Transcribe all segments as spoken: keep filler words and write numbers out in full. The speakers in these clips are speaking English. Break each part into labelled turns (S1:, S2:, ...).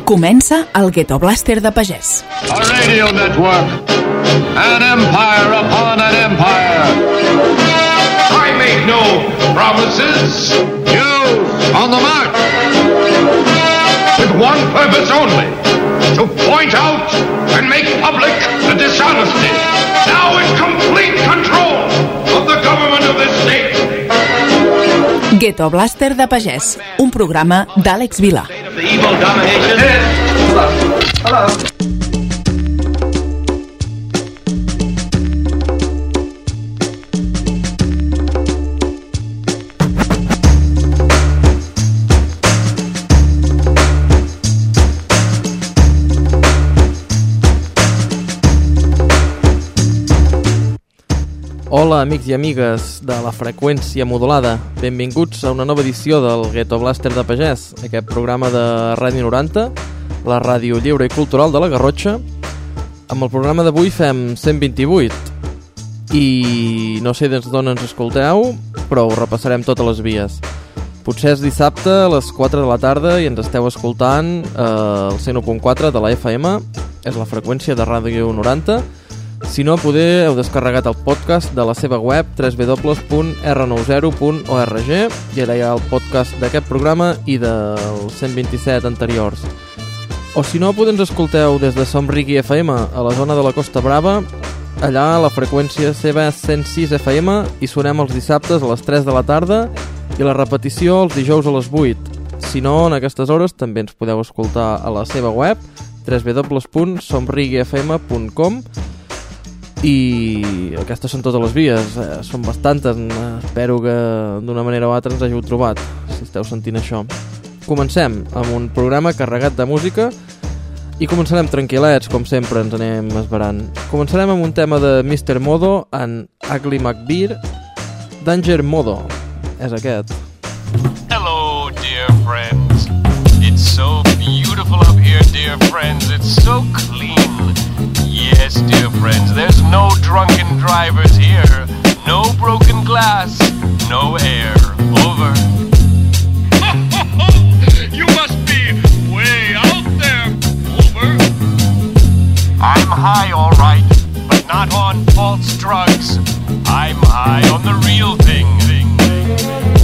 S1: Comença el Ghetto Blaster de Pagès.
S2: A radio network. An empire upon an empire. I make no promises. You on the march. With one purpose only. To point out and make public the dishonesty. Now in complete control of the government of this state.
S1: Ghetto Blaster de Pagès, un programa d'Àlex Vilà.
S3: Hola, amics i amigues de la freqüència modulada. Benvinguts a una nova edició del Ghetto Blaster de Pagès, aquest programa de Ràdio noranta, la ràdio lliure i cultural de la Garrotxa. Amb el programa d'avui fem cent vint-i-vuit i no sé des d'on ens escolteu, però ho repassarem totes les vies. Potser és dissabte a les quatre de la tarda i ens esteu escoltant eh, el cent u punt quatre de la F M, és la freqüència de Ràdio noranta. Si no, poder heu descarregat el podcast de la seva web w w w punt r noranta punt org i allà hi ha el podcast d'aquest programa i dels cent vint-i-set anteriors. O si no, poder ens escolteu des de Somrigui F M a la zona de la Costa Brava. Allà la freqüència seva és cent sis F M i sonem els dissabtes a les tres de la tarda i la repetició els dijous a les vuit. Si no, en aquestes hores també ens podeu escoltar a la seva web w w w punt somrigui f m punt com. I aquestes són totes les vies, eh, són bastantes, espero que d'una manera o altra ens hàgiu trobat, si esteu sentint això. Comencem amb un programa carregat de música i començarem tranquil·lets, com sempre ens anem esverant. Començarem amb un tema de mister Modo and Ugly McBear, Danger Modo, és aquest.
S4: Hello, dear friends. It's so beautiful up here, dear friends. It's so clean. Yes, dear friends, there's no drunken drivers here, no broken glass, no air. Over. You must be way out there. Over. I'm high, all right, but not on false drugs. I'm high on the real thing. thing, thing, thing.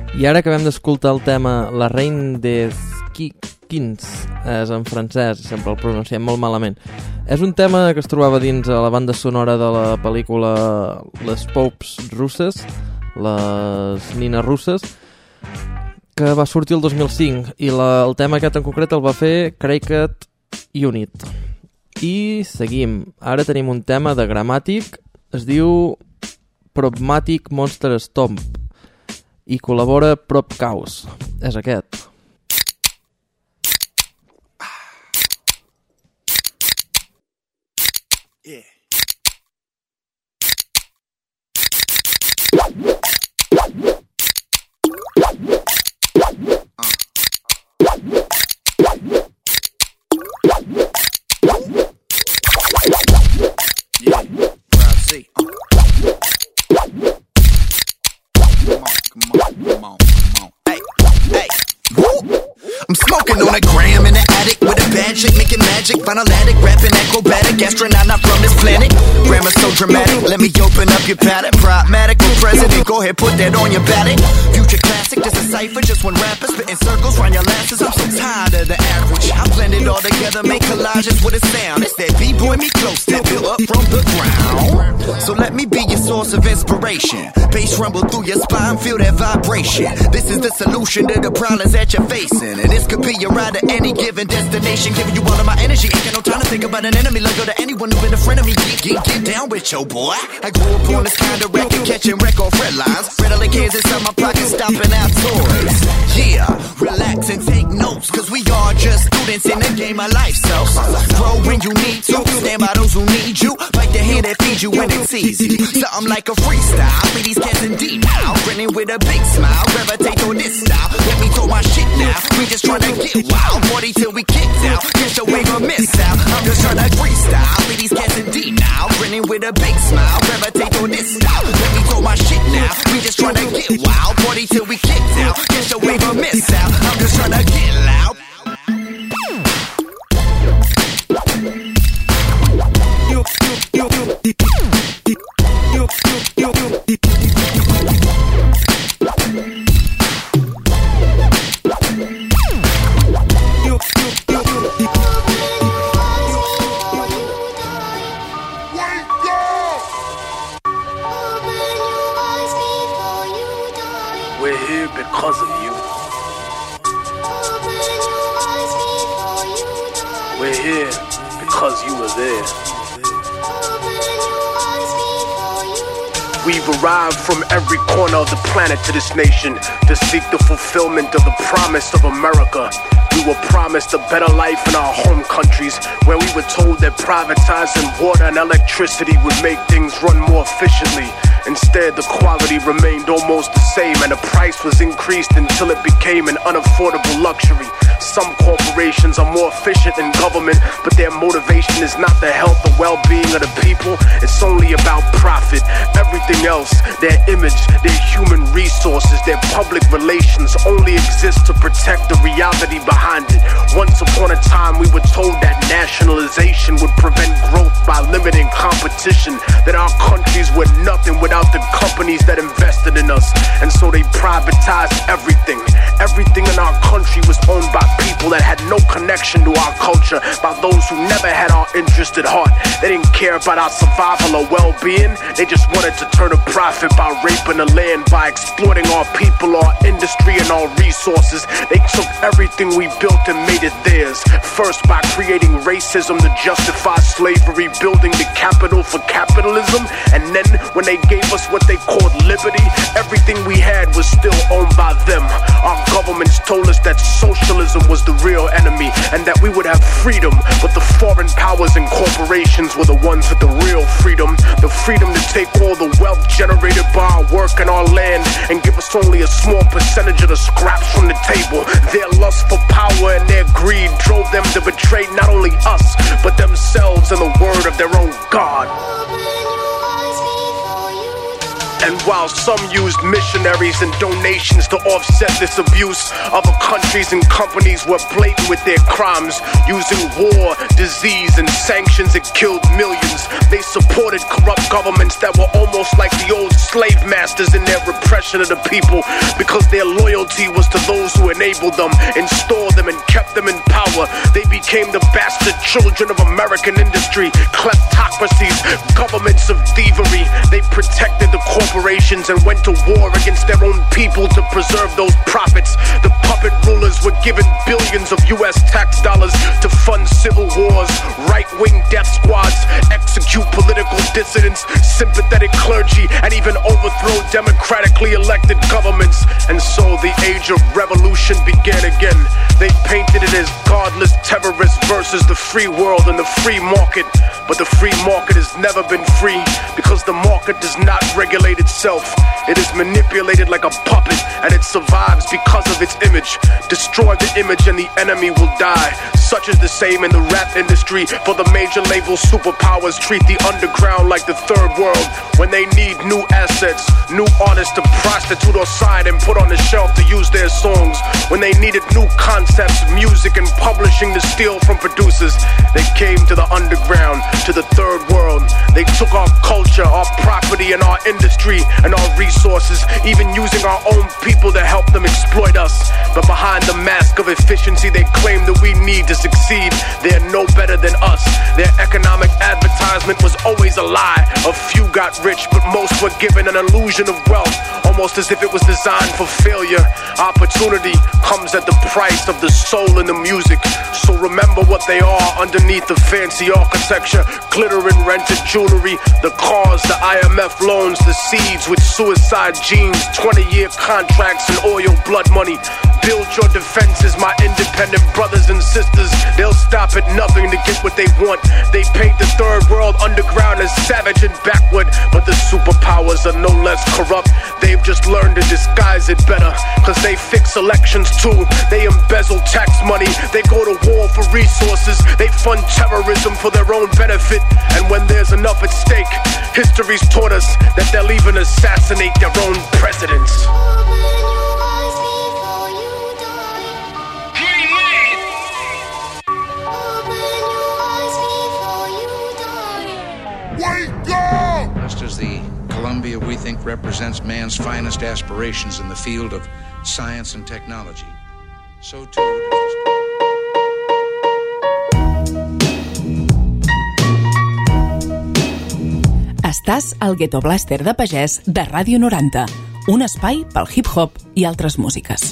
S3: I ara acabem d'escoltar el tema La Reine des Quins, és en francès, sempre el pronunciem molt malament. És un tema que es trobava dins a la banda sonora de la pel·lícula Les Popes russes, les nines russes, que va sortir el dos mil cinc, i la, el tema aquest en concret el va fer Cricket Unit. I seguim. Ara tenim un tema de Grammatic, es diu Propmatic Monster Stomp, i col·labora Prop Chaos. És aquest.
S5: Yeah. I'm smoking on a gram in the attic with a bad chick making magic. Vinyl addict, rapping acrobatic, astronaut not from this planet. Grammar so dramatic, let me open up your palate. Pragmatic for president, go ahead, put that on your ballot. Future classic, just a cipher, just one rapper spitting circles round your lasses. I'm so tired of the average. I blend it all together, make collages with a sound. It's that B-boy me close, that built up from the ground. So let me be your source of inspiration. Bass rumble through your spine, feel that vibration. This is the solution to the problems that you're facing. And this could be your ride to any given destination. Giving you all of my energy, ain't got no time to think about an enemy. Let go to anyone who been a friend of me. Get, get, get down with your boy. I grew up on this kind of record, catching wreck off red lines. Rattling cans inside my pocket, stomping out toys. Yeah, relax and take notes, cause we are just students in the game of life. So, grow when you need to, stand by those who need you. Bite the hand that feeds you when it's easy. Something like a freestyle, for these cats in deep now. Grinning with a big smile, gravitate on this style. Let me talk my shit now, we just tryna get wild. Party till we kicked out, catch a wave or miss out. I'm just tryna freestyle, for these cats in deep now. Grinning with a big smile, gravitate on this style. Let me talk my shit now, we just tryna get wild. Party till we kicked out, catch a wave or miss out. I'm just tryna get loud.
S6: We're here because of you. We're here because you were there. We've arrived from every corner of the planet to this nation to seek the fulfillment of the promise of America. We were promised a better life in our home countries, where we were told that privatizing water and electricity would make things run more efficiently. Instead, the quality remained almost the same, and the price was increased until it became an unaffordable luxury. Some corporations are more efficient than government, but their motivation is not the health or well-being of the people. It's only about profit. Everything else, their image, their human resources, their public relations only exist to protect the reality behind it. Once upon a time, we were told that nationalization would prevent growth by limiting competition, that our countries were nothing without the companies that invested in us. And so they privatized everything. Everything in our country was owned by people that had no connection to our culture, by those who never had our interest at heart. They didn't care about our survival or well-being. They just wanted to turn a profit by raping the land, by exploiting our people, our industry, and our resources. They took everything we built and made it theirs. First by creating racism to justify slavery, building the capital for capitalism. And then when they gave us what they called liberty, everything we had was still owned by them. Our governments told us that socialism was the real enemy and that we would have freedom, but the foreign powers and corporations were the ones with the real freedom. The freedom to take all the wealth generated by our work and our land and give us only a small percentage of the scraps from the table. Their lust for power and their greed drove them to betray not only us, but themselves and the word of their own God. And while some used missionaries and donations to offset this abuse, other countries and companies were blatant with their crimes, using war, disease, and sanctions that killed millions. They supported corrupt governments that were almost like the old slave masters in their repression of the people, because their loyalty was to those who enabled them, installed them, and kept them in power. They became the bastard children of American industry, kleptocracies, governments of thievery. They protected the corporations and went to war against their own people to preserve those profits. The puppet rulers were given billions of U S tax dollars to fund civil wars, right-wing death squads, execute political dissidents, sympathetic clergy, and even overthrow democratically elected governments. And so the age of revolution began again. They painted it as godless terrorists versus the free world and the free market. But the free market has never been free, because the market does not regulate itself. It is manipulated like a puppet, and it survives because of its image. Destroy the image and the enemy will die. Such is the same in the rap industry, for the major label superpowers treat the underground like the third world. When they need new assets, new artists to prostitute or sign and put on the shelf to use their songs. When they needed new concepts, music, and publishing to steal from producers, they came to the underground, to the third world. They took our culture, our property, and our industry, and our resources, even using our own people to help them exploit us. But behind the mask of efficiency they claim that we need to succeed, they're no better than us. Their economic advertisement was always a lie. A few got rich, but most were given an illusion of wealth, almost as if it was designed for failure. Opportunity comes at the price of the soul in the music. So remember what they are underneath the fancy architecture. Glitter and rented jewelry, the cars, the I M F loans, the seeds with suicide genes, twenty-year contracts and oil blood money. Build your defenses, my independent brothers and sisters. They'll stop at nothing to get what they want. They paint the third world underground as savage and backward, but the superpowers are no less corrupt. They've just learned to disguise it better, cause they fix elections too. They embezzle tax money, they go to war for resources, they fund terrorism for their own benefit. And when there's enough at stake, history's taught us that they'll even assassinate their own presidents.
S7: Just as the Columbia we think represents man's finest aspirations in the field of science and technology, so too does
S1: Estàs al Ghetto Blaster de Pagès de Ràdio noranta, un espai pel hip-hop i altres músiques.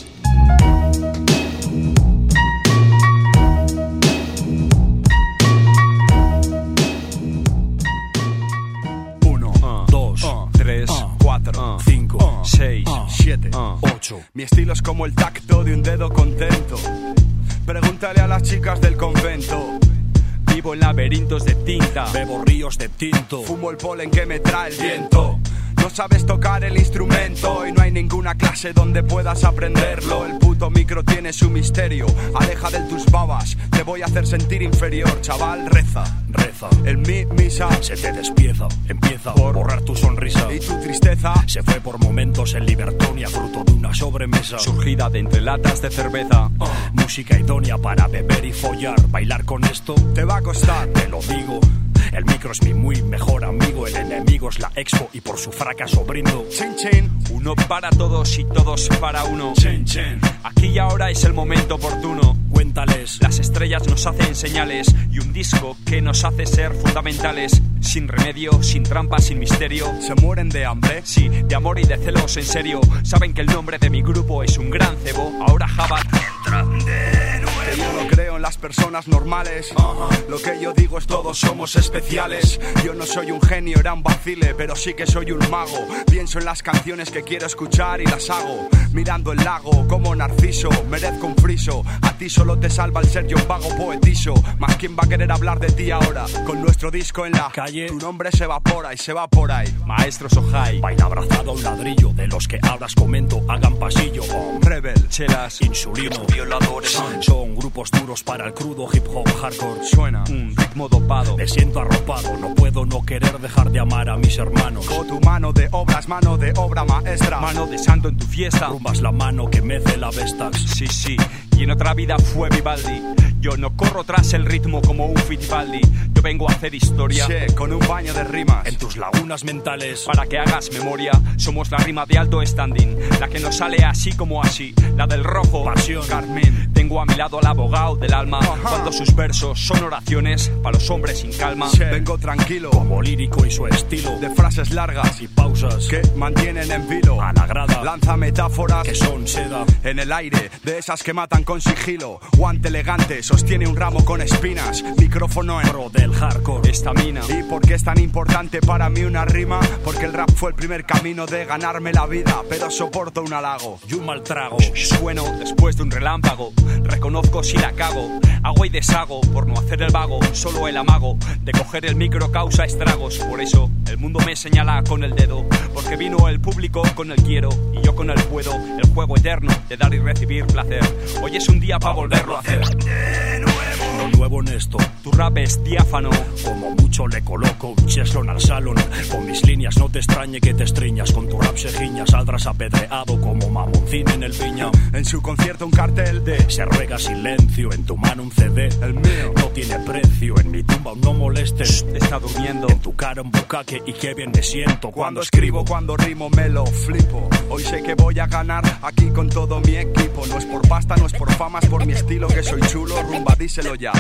S8: cuatro, cinco, seis, siete, ocho. Mi estilo es como el tacto de un dedo contento. Pregúntale a las chicas del convento. Vivo en laberintos de tinta, bebo ríos de tinto, fumo el polen que me trae el viento. No sabes tocar el instrumento y no hay ninguna clase donde puedas aprenderlo. El puto micro tiene su misterio. Aleja de tus babas, te voy a hacer sentir inferior. Chaval, reza, reza. El mi misa se te despieza. Empieza por borrar tu sonrisa. Y tu tristeza se fue por momentos en Libertonia, fruto de una sobremesa surgida de entre latas de cerveza. uh. Música idónea para beber y follar. Bailar con esto te va a costar, te lo digo. El micro es mi muy mejor amigo, el enemigo es la expo y por su fracaso brindo. Chen chen, uno para todos y todos para uno. Chen chen, aquí y ahora es el momento oportuno. Cuéntales, las estrellas nos hacen señales y un disco que nos hace ser fundamentales. Sin remedio, sin trampa, sin misterio. ¿Se mueren de hambre? Sí, de amor y de celos, en serio. Saben que el nombre de mi grupo es un gran cebo. Ahora Jabat entra de nuevo. Que yo no creo en las personas normales. uh-huh. Lo que yo digo es todos somos especiales. Yo no soy un genio, era un vacile, pero sí que soy un mago. Pienso en las canciones que quiero escuchar y las hago. Mirando el lago como Narciso, merezco un friso. A ti solo te salva el ser yo vago poetizo. Más quién va a querer hablar de ti ahora. Con nuestro disco en la calle, tu nombre se evapora y se va por ahí. Maestro Sohai, baila abrazado a un ladrillo. De los que ahora os comento, hagan pasillo. oh. Rebel, chelas, insulino, violadores, Sansón, Con grupos duros para el crudo hip hop hardcore. Suena un ritmo dopado, me siento arropado. No puedo no querer dejar de amar a mis hermanos. Con tu mano de obras, mano de obra maestra, mano de santo en tu fiesta. Rumbas la mano que mece la Vestax. Sí, sí, y en otra vida fue Vivaldi. Yo no corro tras el ritmo como un Fittipaldi. Yo vengo a hacer historia, che, con un baño de rimas en tus lagunas mentales, para que hagas memoria. Somos la rima de alto standing, la que nos sale así como así, la del rojo, pasión, Carmen. Tengo a mi lado al abogado del alma, uh-huh. Cuando sus versos son oraciones para los hombres sin calma, che. Vengo tranquilo, como lírico y su estilo de frases largas y pausas que mantienen en vilo a la grada. Lanza metáforas que son seda en el aire, de esas que matan con sigilo. Guante elegante, sostiene un ramo con espinas. Micrófono en pro del hardcore, estamina. ¿Y por qué es tan importante para mí una rima? Porque el rap fue el primer camino de ganarme la vida, pero soporto un halago y un mal trago. Sueno después de un relámpago, reconozco si la cago. Hago y deshago por no hacer el vago. Solo el amago de coger el micro causa estragos. Por eso el mundo me señala con el dedo, porque vino el público con el quiero y yo con el puedo. El juego eterno de dar y recibir placer. Hoy es un día para volverlo a hacer. De nuevo. Lo nuevo en esto, tu rap es diáfano. Como mucho le coloco un cheslon al salón. Con mis líneas no te extrañe que te estriñas. Con tu rap se giña, saldrás apedreado como mamoncín en el Viña. En su concierto un cartel de se ruega silencio. En tu mano un C D, el mío no tiene precio. En mi tumba no molestes, está durmiendo. En tu cara un bucaque y qué bien me siento. Cuando escribo, cuando rimo me lo flipo. Hoy sé que voy a ganar aquí con todo mi equipo. No es por pasta, no es por fama, es por mi estilo que soy chulo. Rumba, díselo ya.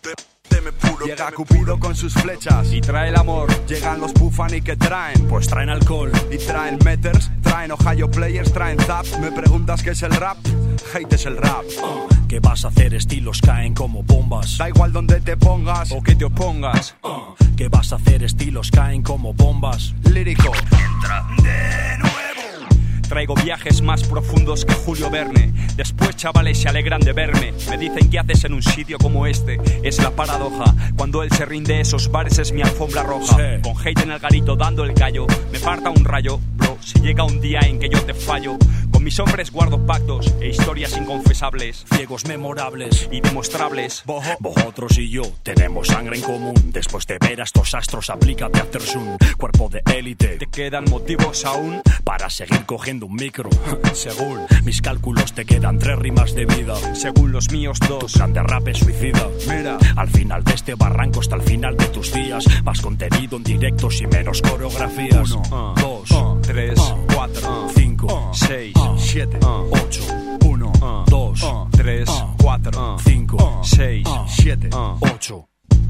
S8: Llega Cupido con sus flechas y trae el amor. Llegan los Bufan y que traen, pues traen alcohol y traen meters, traen Ohio Players, traen Zap. Me preguntas qué es el rap, hate es el rap. uh, ¿Qué vas a hacer? Estilos caen como bombas. Da igual donde te pongas o que te opongas. uh, ¿Qué vas a hacer? Estilos caen como bombas. Lírico, entra de nuevo. Traigo viajes más profundos que Julio Verne. Después chavales se alegran de verme. Me dicen qué haces en un sitio como este. Es la paradoja. Cuando él se rinde esos bares es mi alfombra roja. Sí. Con hate en el garito dando el callo. Me parta un rayo, bro, si llega un día en que yo te fallo. Con mis hombres guardo pactos e historias inconfesables. Ciegos memorables y demostrables. Bojo. Vosotros y yo tenemos sangre en común. Después de ver a estos astros aplícate a Tersun. Cuerpo de élite. ¿Te quedan motivos aún para seguir cogiendo un micro? Según mis cálculos te quedan tres rimas de vida. Según los míos dos. Tu plan de rap es suicida. Mira, al final de este barranco hasta el final de tus días. Más contenido en directos y menos coreografías. Uno, uh, dos, uh, tres, uh, cuatro, uh, cinco, uh, seis, uh, siete, uh, ocho. Uno, uh, dos, uh, tres, uh, cuatro, uh, cinco, uh, seis, uh, siete, uh, ocho.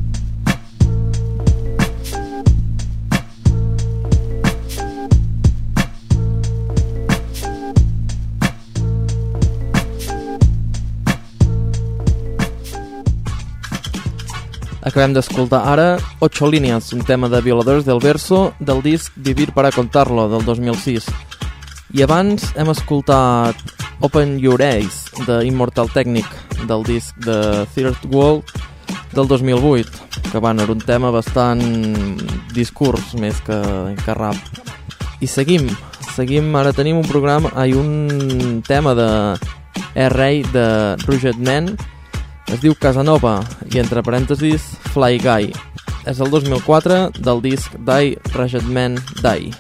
S3: Acabem d'escoltar ara Ocho Líneas, un tema de Violadores del Verso del disc Vivir para Contarlo del dos mil sis. I abans hem escoltat Open Your Eyes de Immortal Technic del disc de Third World del dos mil vuit, que van era un tema bastant discurs més que, que rap. I seguim, seguim, ara tenim un programa, hi un tema de R A de Rugged Man. Es diu Casanova i entre parèntesis Fly Guy. És el dos mil quatre del disc Die Rugged Man Die.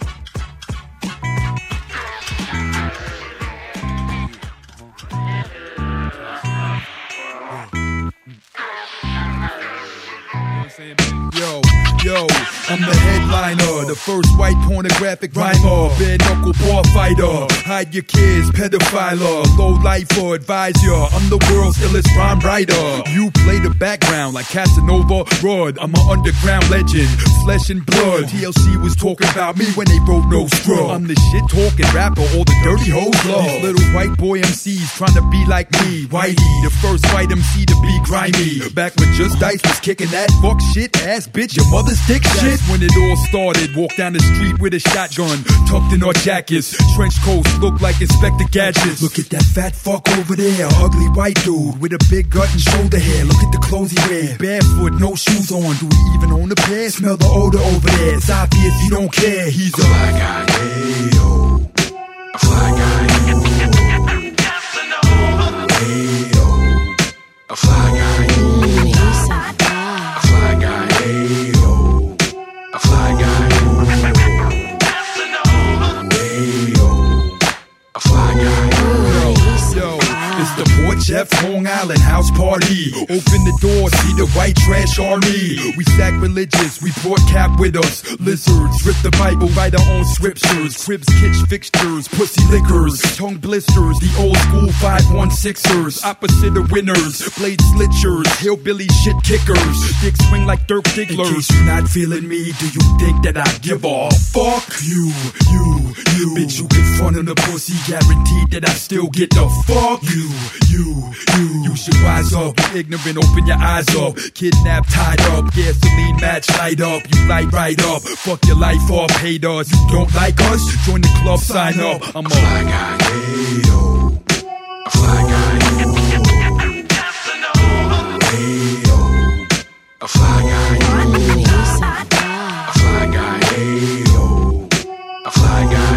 S9: Yo, yo, I'm the headliner, the first white pornographic rhymer, bare knuckle bar fighter, hide your kids, pedophiler, low lifer, advisor, I'm the world's illest rhyme writer. You play the background like Casanova Rod, I'm an underground legend, flesh and blood. T L C was talking about me when they wrote No Scrub. I'm the shit talking rapper, all the dirty hoes love. These little white boy M Cs trying to be like me, Whitey, the first white M C to be grimy. Back when Just Dice was kicking that fuck shit ass bitch, your mother's dick shit. That's when it all started. Walk down the street with a shotgun, tucked in our jackets. Trench coats look like Inspector Gadgets. Look at that fat fuck over there, ugly white dude with a big gut and shoulder hair. Look at the clothes he wear, barefoot, no shoes on. Do he even own a pair? Smell the odor over there. It's obvious he don't care. He's a fly guy, hey yo, a fly guy, hey yo, a Jeff, Long Island house party. Open the door, see the white trash army. We sacrilegious, we brought cap with us. Lizards, rip the Bible, write our own scriptures. Cribs, kitch fixtures, pussy liquors, tongue blisters. The old school five one sixers, opposite of winners. Blade slitchers, hillbilly shit kickers. Dick swing like Dirk Diggler. In case you're not feeling me, do you think that I give a fuck? You, you, you. Bitch, you get front of the pussy, guaranteed that I still get the fuck. You, you, you. You should wise up, you ignorant, open your eyes up. Kidnapped, tied up, gasoline match, light up. You light right up, fuck your life up, haters. You don't like us? Join the club, sign up. I'm a fly guy, hey yo. A fly guy, hey yo. A fly guy, a fly guy, hey yo. A fly guy,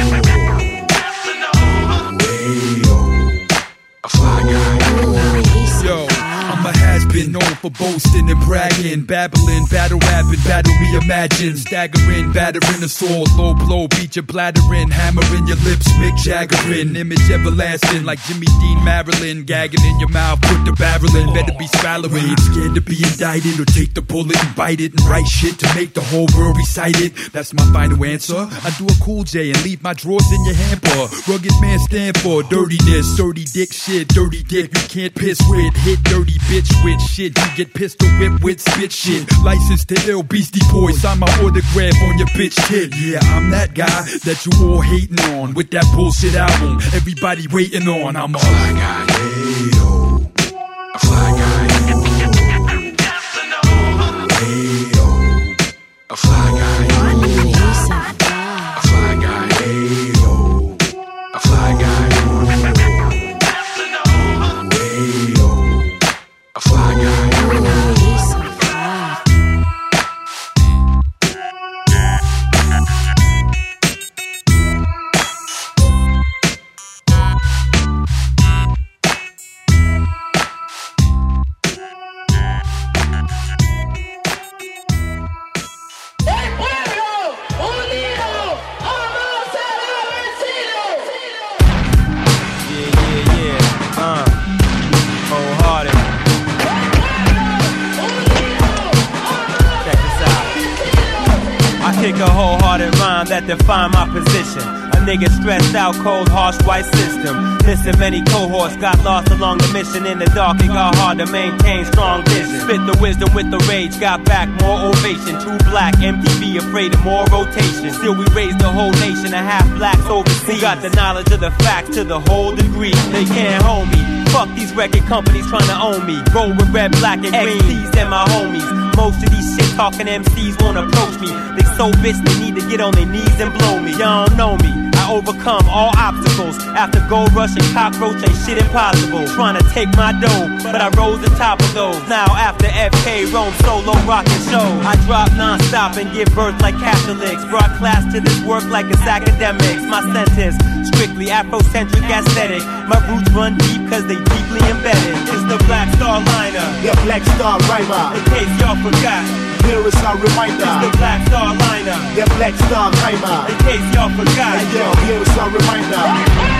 S9: hey yo. A fly guy, yo. I'm a has-been known for boasting and bragging, babbling, battle rapping, battle reimagine, staggering, battering the sword, low blow, beat your bladdering, hammering your lips, Mick Jaggerin, image everlasting like Jimmy Dean Marilyn, gagging in your mouth, put the barrel in, better be swallowing, ain't scared to be indicted or take the bullet and bite it and write shit to make the whole world recite it. That's my final answer. I do a Cool J and leave my drawers in your hamper. Rugged man stand for dirtiness, dirty dick shit, dirty dick you can't piss with, hit dirty bitch with shit, you get pistol whipped with spit shit. License to ill Beastie Boys, sign my autograph on your bitch kid. Yeah, I'm that guy that you all hating on with that bullshit album everybody waiting on. I'm a fly guy, hey yo. A fly guy, hey yo. A fly guy, a fly guy, hey yo. A fly guy, hey yo. A fly guy.
S10: Kick a wholehearted rhyme that define my position. A nigga stressed out, cold, harsh, white system. Missing many cohorts, got lost along the mission. In the dark, it got hard to maintain strong vision. Spit the wisdom with the rage, got back more ovation. Too black, M T V afraid of more rotation. Still we raised the whole nation, a half blacks overseas. Got the knowledge of the facts to the whole degree. They can't hold me. Fuck these record companies trying to own me. Roll with red, black, and green. X Ps and my homies. Most of these shit talking M Cs won't approach me. They so bitch they need to get on their knees and blow me. Y'all don't know me. I overcome all obstacles. After gold rush and cockroach ain't shit impossible. Trying to take my dough, but I rose the top of those. Now after F K Rome solo rockin' show, I drop non-stop and give birth like Catholics. Brought class to this work like it's academics. My sentence strictly Afrocentric aesthetic. My roots run deep cause they deeply embedded. It's the Black Star Liner,
S6: the Black Star Rhymer.
S10: In case y'all forgot,
S6: here is our reminder.
S10: It's the Black Star Liner,
S6: the Black Star Rhymer.
S10: In case y'all forgot,
S6: hey, yo, here is our reminder.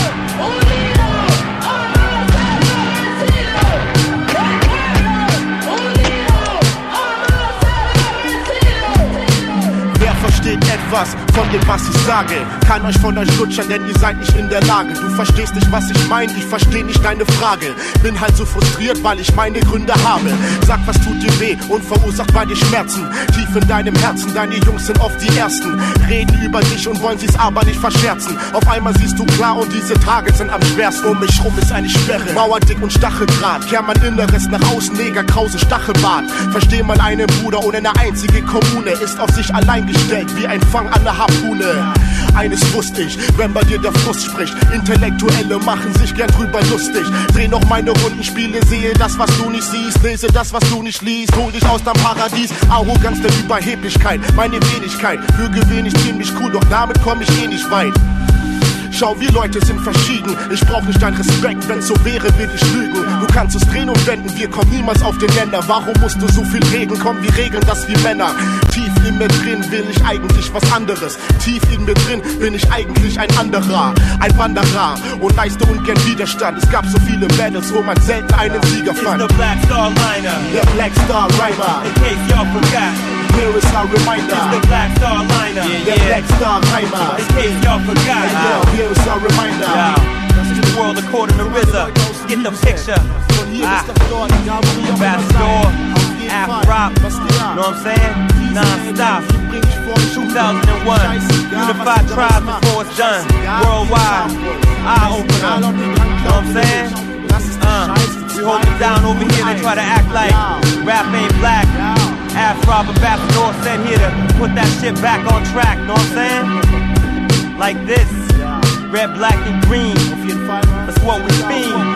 S6: Versteht etwas von dem, was ich sage. Kann euch von euch lutschern, denn ihr seid nicht in der Lage. Du verstehst nicht, was ich meine, ich versteh nicht deine Frage. Bin halt so frustriert, weil ich meine Gründe habe. Sag, was tut dir weh und verursacht bei dir Schmerzen. Tief in deinem Herzen, deine Jungs sind oft die Ersten. Reden über dich und wollen sie's aber nicht verscherzen. Auf einmal siehst du klar und diese Tage sind am schwersten. Um mich rum ist eine Sperre, mauerdick und Stacheldraht. Kehr mein Inneres nach außen, Neger, Krause, Stachelbart. Versteh mal einen Bruder ohne eine einzige Kommune. Ist auf sich allein gestellt, wie ein Fang an der Harpune. Eines wusste ich, wenn bei dir der Frust spricht. Intellektuelle machen sich gern drüber lustig. Dreh noch meine Rundenspiele, sehe das, was du nicht siehst. Lese das, was du nicht liest. Hol dich aus deinem Paradies. Arroganz der Überheblichkeit, meine Wenigkeit. Für gewöhnlich ziemlich cool, doch damit komm ich eh nicht weit. Schau, wir Leute sind verschieden. Ich brauch nicht dein Respekt, wenn's so wäre, will ich lügen. Du kannst es drehen und wenden, wir kommen niemals auf den Nenner. Warum musst du so viel reden? Komm, wir regeln das wie Männer. Tief in mir drin will ich eigentlich was anderes. Tief in mir drin bin ich eigentlich ein anderer. Ein Wanderer und leiste ungern Widerstand. Es gab so viele Battles, wo man selten einen Sieger fand.
S10: It's the Black Star Liner,
S6: der Black Star Rhymer.
S10: In case y'all forgot,
S6: here is our reminder.
S10: It's the Black Star Liner,
S6: yeah, the yeah. Black Star Rhymer.
S10: In case y'all forgot,
S6: hey, yo, here is our reminder.
S10: Yo. The world according to R Z A. Get the picture. Ah. Ambassador, Afrop, know what I'm saying? Non-stop. two thousand one, unified tribes before it's done. Worldwide, eye-opener. Know what I'm saying? Uh, we hold it down over here, they try to act like rap ain't black. Afrop, Ambassador sent here to put that shit back on track, know what I'm saying? Like this. Red, black, and green. That's what we mean.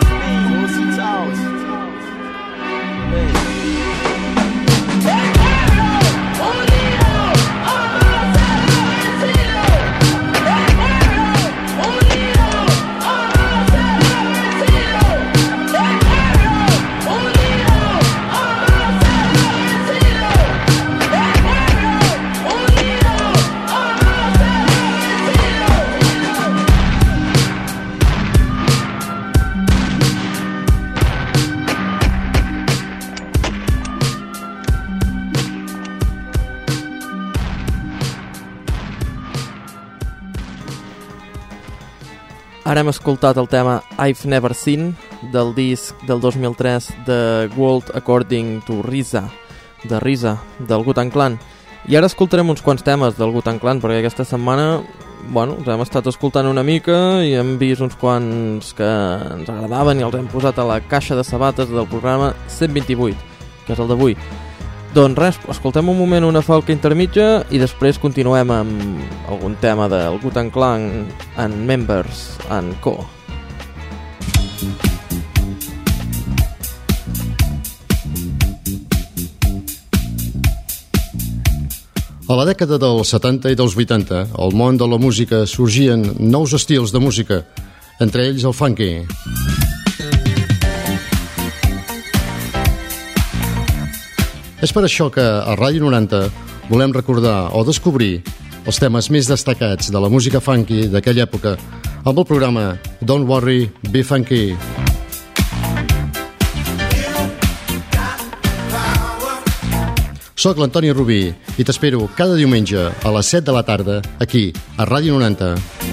S3: Ara hem escoltat el tema I've Never Seen del disc del dos mil tres de World According to R Z A, de R Z A, del Wu-Tang Clan. I ara escoltarem uns quants temes del Wu-Tang Clan, perquè aquesta setmana, bueno, ens hem estat escoltant una mica i hem vist uns quants que ens agradaven i els hem posat a la caixa de sabates del programa cent vint-i-vuit, que és el d'avui. Doncs res, escoltem un moment una falca intermitja i després continuem amb algun tema del Wu-Tang Clan and Members and Co.
S11: A la dècada dels setanta i dels vuitanta, al món de la música sorgien nous estils de música, entre ells el funky. És per això que a Ràdio noranta volem recordar o descobrir els temes més destacats de la música funky d'aquella època amb el programa Don't Worry, Be Funky. Soc l'Antoni Rubí i t'espero cada diumenge a les set de la tarda aquí, a Ràdio noranta.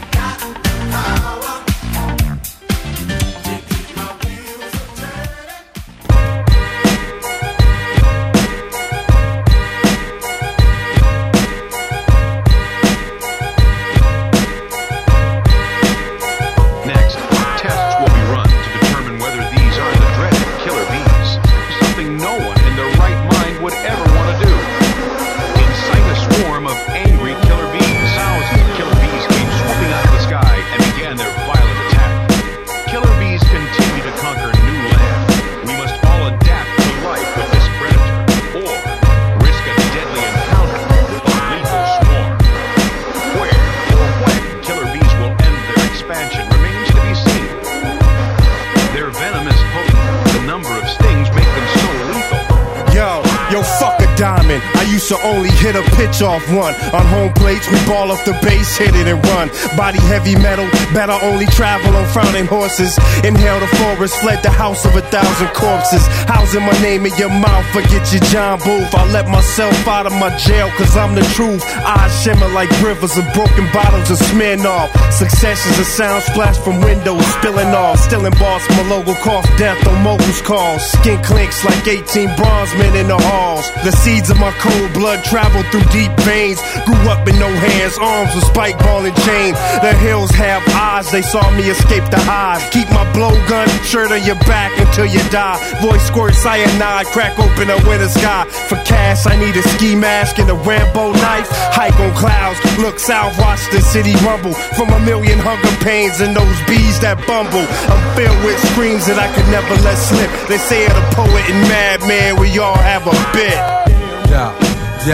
S12: To only hit a pitch off one. On home plates, we ball off the base, hit it and run. Body heavy metal, better only travel on frowning horses. Inhale the forest, fled the house of a thousand corpses. Housing my name in your mouth, forget your John Booth. I let myself out of my jail, cause I'm the truth. Eyes shimmer like rivers of broken bottles of Smirnoff. Successions of sound splash from windows, spilling off. Still in boss, my logo cough death on moguls calls. Skin clinks like eighteen bronze men in the halls. The seeds of my cold blood traveled through deep veins. Grew up in no hands, arms with spike ball and chain. The hills have eyes, they saw me escape the hive. Keep my blowgun shirt on your back until you die. Voice squirt cyanide, crack open a winter sky. For cash I need a ski mask and a Rambo knife. Hike on clouds, look south, watch the city rumble. From a million hunger pains and those bees that bumble. I'm filled with screams that I could never let slip. They say it a poet and madman, we all have a bit.
S13: Yeah, yeah.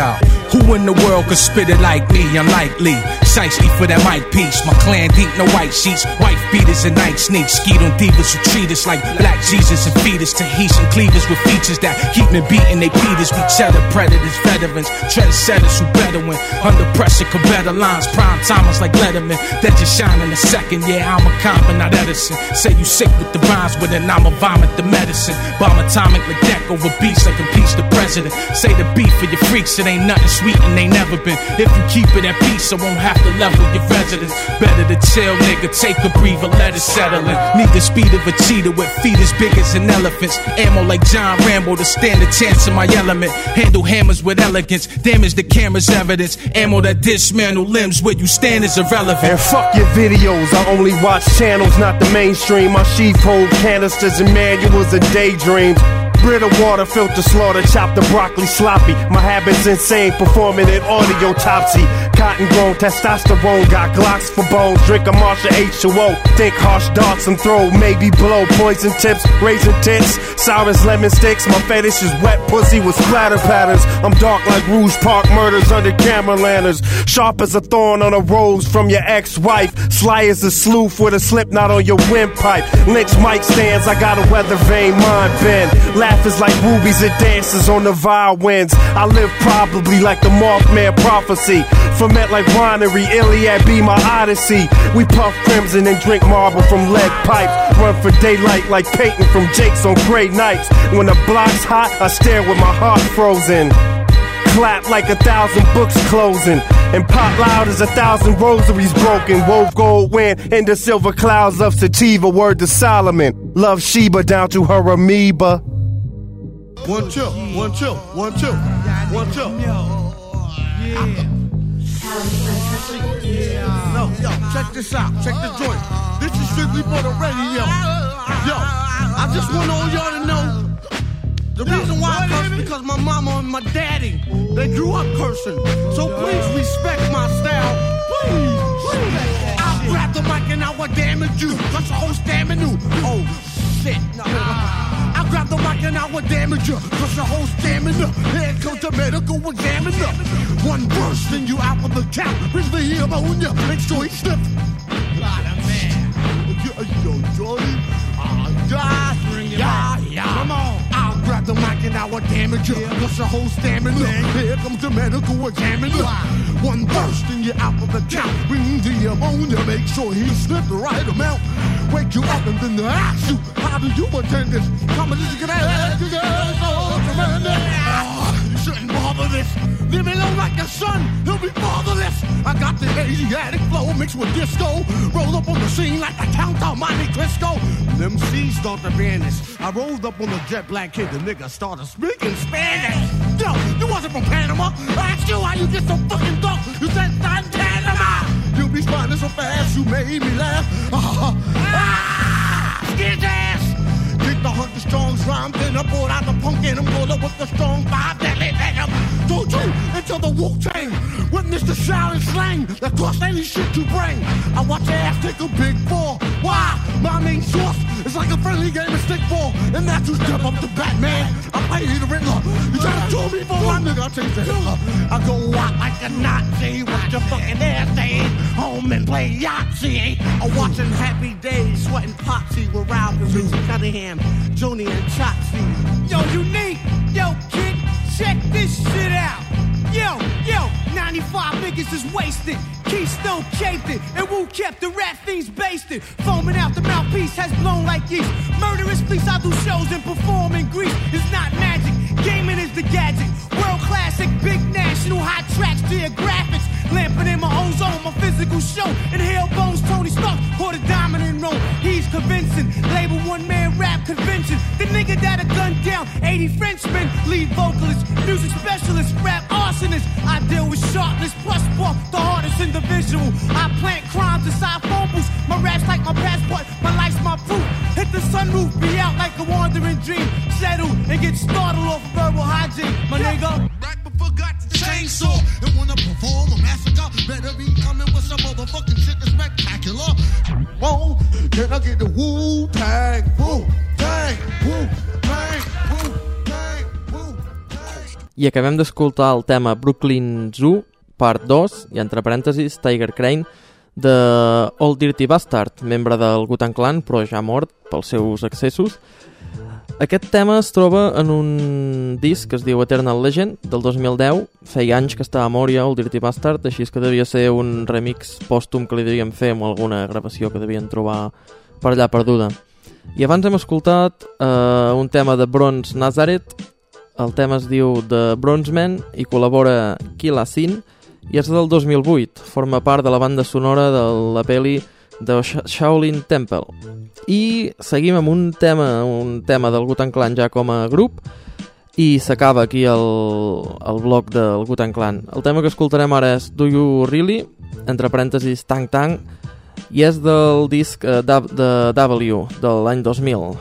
S13: Who in the world could spit it like me? Unlikely. Shiesty for that mic piece. My clan deep, no white sheets. White beaters and night sneaks. Skeet on divas who treat us like black Jesus and fetus. Tahitian cleavers with features that keep me beating they Peters. We cheddar predators, veterans, tread setters who better win. Under pressure, could better lines. Prime timers like Letterman. That just shine in a second. Yeah, I'm a comp and not Edison. Say you sick with the rhymes, but then I'ma vomit the medicine. Bomb atomic like deck over beats like impeach the president. Say the beef for your freaks, it ain't nothing sweet and they never been. If you keep it at peace, I won't have to level your residence. Better to chill, nigga, take a breather, let it settle in. Need the speed of a cheetah with feet as big as an elephant's. Ammo like John Rambo to stand a chance in my element. Handle hammers with elegance, damage the camera's evidence. Ammo that dismantle limbs where you stand is irrelevant.
S12: And fuck your videos, I only watch channels, not the mainstream. My sheath hold canisters and manuals and daydreams. Brita water, filter slaughter, chop the broccoli sloppy. My habits insane, performing an audiotopsy. Cotton grown testosterone, got Glocks for bones. Drink a Marshall H two O, think harsh darts and throw. Maybe blow poison tips, raisin tits, sours lemon sticks. My fetish is wet pussy with splatter patterns. I'm dark like Rouge Park murders under camera lanterns. Sharp as a thorn on a rose from your ex-wife. Sly as a sleuth with a slip knot on your windpipe. Lynch mic stands, I got a weather vane mind bend. Laugh is like rubies and dances on the violins. I live probably like the Mothman prophecy. Ferment like winery, Iliad be my odyssey. We puff crimson and drink marble from lead pipes. Run for daylight like Peyton from Jake's on gray nights. When the block's hot, I stare with my heart frozen. Clap like a thousand books closing. And pop loud as a thousand rosaries broken. Wove gold wind in the silver clouds of sativa. Word to Solomon. Love Sheba down to her amoeba.
S14: One chill, one chill, one chill, one chill. No, yo, check this out, check the joint. This is strictly for the radio. Yo, I just want all y'all to know the reason why I curse because my mama and my daddy, they grew up cursing. So please respect my style. Please. I'll grab the mic and I will damage you. Cause the whole stamina. Oh shit. I'll grab the mic and I will damage you. Cause the whole stamina. Here comes the medical examiner. One burst and you out of the count. Bring the heel on you. Make sure he slips. God, man. Yo, yo, Jordy. Ah, yeah, yeah, yeah. Come on. I'll grab the mic and I will damage you. Cause the whole stamina. Here comes the medical examiner. One burst and you're out of the count. Bring the ammonia. Make sure he slipped the right amount. Wake you up and then they ask you, how do you attend this? Come on, this is gonna you guys so tremendous. Oh, you shouldn't bother this. Leave me alone like your son, he'll be fatherless. I got the Asiatic flow mixed with disco. Roll up on the scene like the Count of Monte Cristo. Them C's start to vanish. I rolled up on the jet black kid, the nigga started speaking Spanish. Yo, you wasn't from Panama. I asked you how you get so fucking dark. You said Panama. You be smiling so fast, you made me laugh. Uh, ah, scared ass. Kick the hundred strongs rhyme, then I pulled out the punk and I'm rolled up with the strong five deadly venom. Told you into the Wu-Tang. Witness the shout and slang that cost any shit you bring. I watch your ass take a big fall. Why? My main source is like a friendly game of stickball. And that's who step up to Batman. I play the Riddler. You try to kill me for one nigga, I take the Hitler. I go out like a Nazi with your fucking ass staying home and play Yahtzee. I'm watching Happy Days, sweating Popsy with Ralph and Lucy Cunningham, Joni and Chotsy.
S15: Yo, Unique, yo, kid, check this shit out. Yo, yo, ninety-five niggas is wasted. Keystone caved it, and Wu kept the rat fiends basted. Foaming out the mouthpiece has blown like yeast. Murderous police, I do shows and perform in Greece. It's not magic, gaming is the gadget. World classic, big national, high tracks, geographics. Lamping in my own zone, my physical show. Inhale bones, Tony Stark, or the dominant role. He's convincing, label one man rap convention. The nigga that a gun down, eighty Frenchmen, lead vocalist, music specialist, rap arsonist. I deal with sharpness, plus spark, the hardest individual. I plant crimes inside phone booths. My rap's like my passport, my life's my proof. Hit the sunroof, be out like a wandering dream. Settle and get startled off verbal hygiene, my yeah. nigga.
S14: Right before got the chainsaw. And when I perform a massacre, better be coming with some motherfucking shit that's spectacular. Whoa, can I get the Wu-Tang? Wu-Tang, Wu-Tang, Wu-Tang, Wu-Tang.
S3: i acabem d'escoltar el tema Brooklyn Zoo, part dos, i entre parèntesis Tiger Crane, de Old Dirty Bastard, membre del Wu-Tang Clan, però ja mort pels seus excessos. Aquest tema es troba en un disc que es diu Eternal Legend, del dos mil deu. Feia anys que estava mort ja Old Dirty Bastard, així que devia ser un remix pòstum que li devien fer amb alguna gravació que devien trobar per allà perduda. I abans hem escoltat uh, un tema de Bronze Nazareth. El tema es diu The Bronze Man i col·labora Killa Sin i és del dos mil vuit. Forma part de la banda sonora de la pel·li de Shaolin Temple. I seguim amb un tema, un tema del Wu-Tang Clan ja com a grup i s'acaba aquí el, el bloc del Wu-Tang Clan. El tema que escoltarem ara és Do You Really? Entre parèntesis Tang Tang, i és del disc uh, de, de W de l'any dos mil.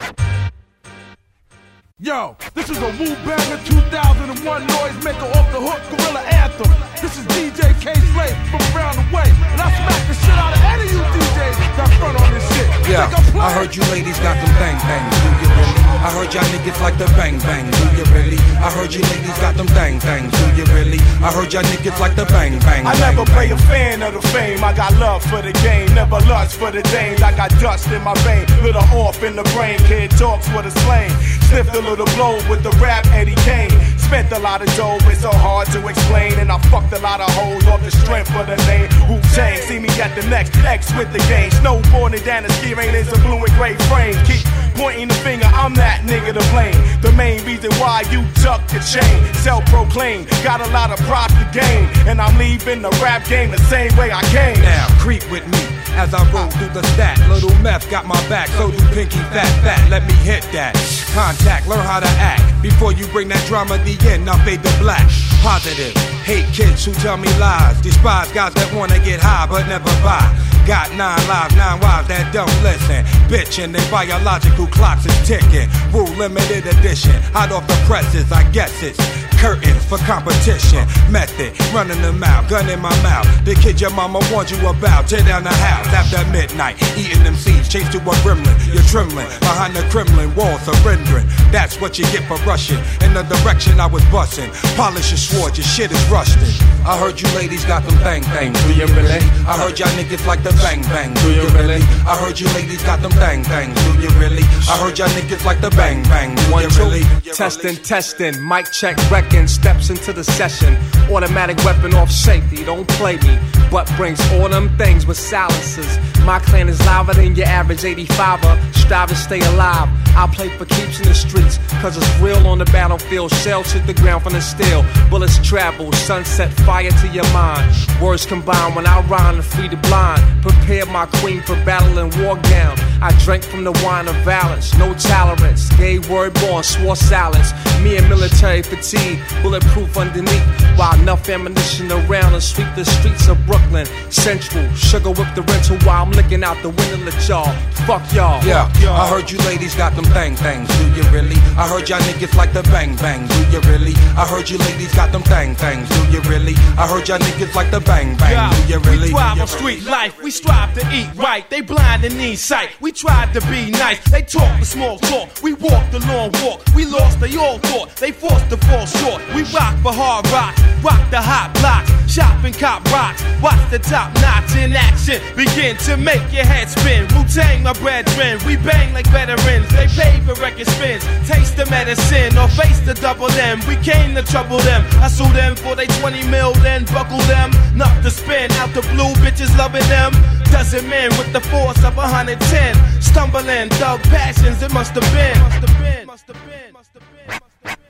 S16: Yo, this is a Wu Banger two thousand one noise maker off the hook gorilla anthem. This is D J K-Slay from around the way, and I smack the shit out of any of you D Js that front on this shit.
S13: Yeah, I heard you ladies got them bang bangs, do you really? I heard y'all niggas like the bang bang, do you really? I heard you ladies got them bang bangs, do you really? I heard y'all niggas like the bang bang.
S16: I never play a fan of the fame, I got love for the game, never lust for the dame. I got dust in my vein, little off in the brain, kid talks with a slang. Sniffed a little blow with the rap Eddie Kane. Spent a lot of dough, it's so hard to explain. And I fucked a lot of hoes off the strength of the name Wu-Tang. See me at the next X with the game. Snowboarding down the ski rain is a blue and gray frame. Keep pointing the finger, I'm that nigga to blame. The main reason why you tuck the chain. Self-proclaimed, got a lot of props to gain. And I'm leaving the rap game the same way I came.
S13: Now creep with me as I roll through the stack. Little meth got my back, so do Pinky Fat Fat. Let me hit that. Contact, learn how to act. Before you bring that drama, the end, I'll fade to black. Positive, hate kids who tell me lies. Despise guys that wanna get high but never buy. Got nine lives, nine wives that don't listen. Bitch, and their biological clocks is ticking. Rule limited edition, hot off the presses, I guess it's curtains for competition. Method, running them out, gun in my mouth. The kid your mama warned you about, tear down the house after midnight. Eating them seeds, chased to a gremlin. You're trembling behind the Kremlin wall, surrendering. That's what you get for rushing in the direction I was busting. Polish your sword, your shit is rusted. I heard you ladies got them bang bangs, do you really? I heard y'all niggas like the bang bang, do you really? I heard you ladies got them bang bangs, do you really? I heard y'all niggas like the bang bang, do you really?
S17: Testing, testing, mic check, reckon, steps into the session. Automatic weapon off safety, don't play me. But brings all them things with silencers. My clan is louder than your average eighty-fiver. Strive to stay alive. I'll play for keeps in the streets, cause it's real on the battlefield. Shells hit the ground from the steel. Bullets travel, sunset fire to your mind. Words combine when I rhyme to free the blind. Prepare my queen for battle and war gown. I drank from the wine of violence, no tolerance. Gay word born, swore silence. Me and military fatigue, bulletproof underneath. While enough ammunition around to sweep the streets of Brooklyn Central. Sugar whip the rental while I'm looking out the window at y'all. Fuck y'all.
S13: Yeah,
S17: Fuck y'all.
S13: I heard you ladies got them bang bangs, do you really? I heard y'all niggas like the bang bang, do you really? I heard you ladies got them bang bangs, do you really? I heard y'all niggas like the bang bang, do you really?
S16: We thrive on street life, we strive to eat right. They blind and need sight, we tried to be nice. They talk the small talk, we walk the long walk. We lost, they all thought, they forced to fall short. We rock for hard rock, rock the hot blocks. Shop and cop rocks, watch the top notch in action. Begin to make your head spin. Wu-Tang, my brethren, we bang like veterans. They pay for record spins, taste the medicine or face the double M. We came to trouble them, I sue them for they twenty mil, then buckle them. Enough to spin out the blue, bitches loving them. Dozen men with the force of one hundred ten. Stumbling, thug passions, it must have been. Must have been, must have been, must have been, must have been.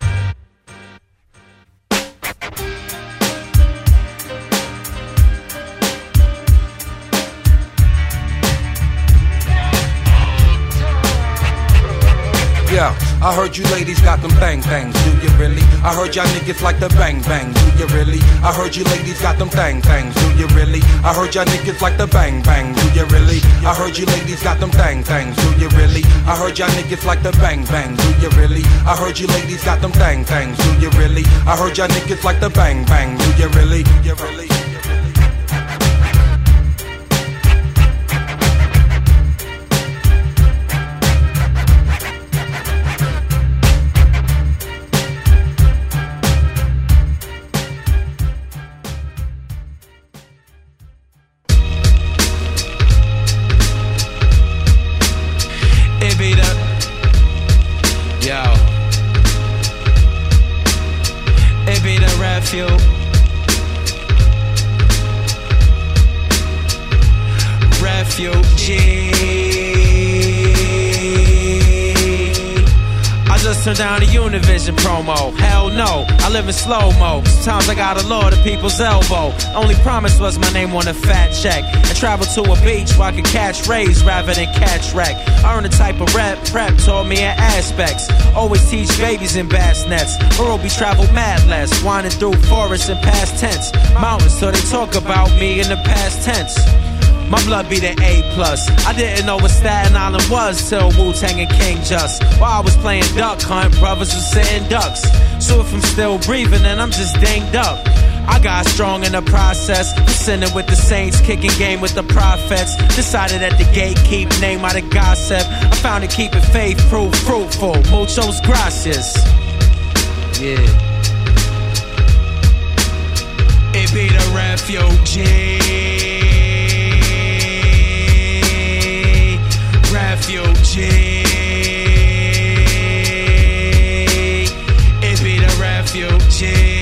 S13: Yeah, I heard you ladies got them bang bangs, do you really? I heard y'all niggas like the bang bang, do you really? I heard you ladies got them bang bangs, do you really? I heard y'all niggas like the bang bang, do you really? I heard you ladies got them bang bangs, do you really? I heard y'all niggas like the bang bang, do you really? I heard you ladies got them bang bangs, do you really? I heard y'all niggas like the bang bang, do you really? Do you really?
S10: refuge. Refugee. I just turned down the Univision promo. Hell no, I live in slow-mo. Sometimes I gotta lure the people's elbow. Only promise was my name on a fat check. And travel to a beach where I could catch rays rather than catch wreck. I earned a type of rep, prep taught me in aspects. Always teach babies in bassinets. Or we travel mad less, winding through forests in past tense. Mountains, so they talk about me in the past tense. My blood be the A plus. I didn't know what Staten Island was till Wu-Tang and King Just. While I was playing duck hunt, brothers was sitting ducks. So if I'm still breathing, then I'm just dinged up. I got strong in the process, sinning with the saints, kicking game with the prophets. Decided at the gate, keep name out of gossip. I found it keeping faith proof, fruitful. Muchos gracias. Yeah. It be the refugee. Refugee. It be the refugee.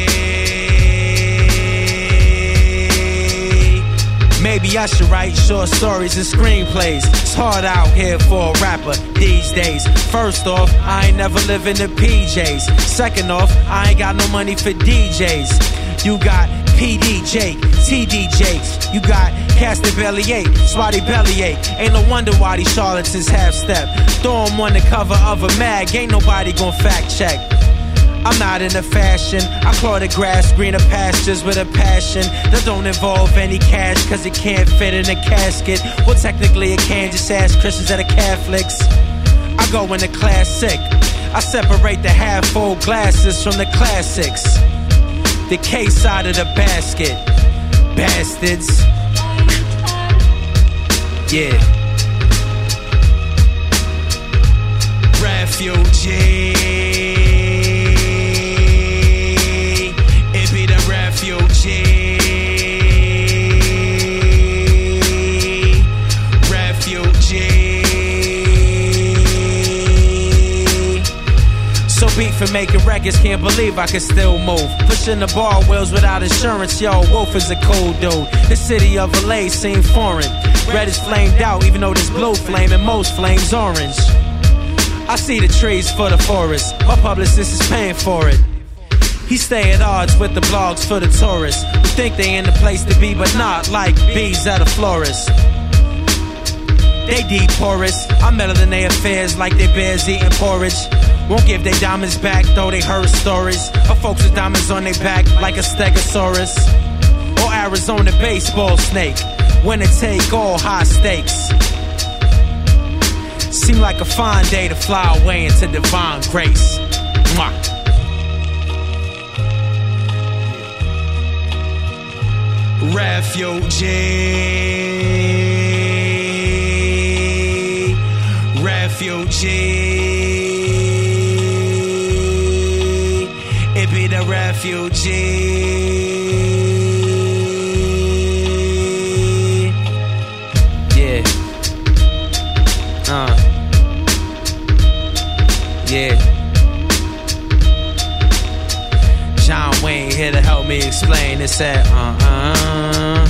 S10: Maybe I should write short stories and screenplays. It's hard out here for a rapper these days. First off, I ain't never living in P Js. Second off, I ain't got no money for D Js. You got P D Jake, T D Jakes. You got Casted Bellyache, Swatty Bellyache. Ain't no wonder why these charlatans half step. Throw them on the cover of a mag. Ain't nobody gon' fact check. I'm not into fashion. I claw the grass, greener pastures with a passion that don't involve any cash, cause it can't fit in a casket. Well, technically it can, just ask Christians that are Catholics. I go in the classic. I separate the half full glasses from the classics. The case side of the basket. Bastards. Yeah. Refugee. It be the refugee. Refugee. So beat for making records, can't believe I can still move. Pushing the bar wheels without insurance, yo, Wolf is a cool dude. The city of L A seems foreign. Red is flamed out, even though there's blue flame and most flames orange. I see the trees for the forest. My publicist is paying for it. He stay at odds with the blogs for the tourists who think they in the place to be, but not like bees at a florist. They deep porous. I meddle in their affairs like they bears eating porridge. Won't give their diamonds back, though they heard stories of folks with diamonds on their back like a stegosaurus. Or Arizona baseball snake, when it take all high stakes. Seem like a fine day to fly away into divine grace. Mwah. Refugee. Refugee. It be the refugee. Yeah. Uh. Yeah. John Wayne here to help me explain this at uh-uh.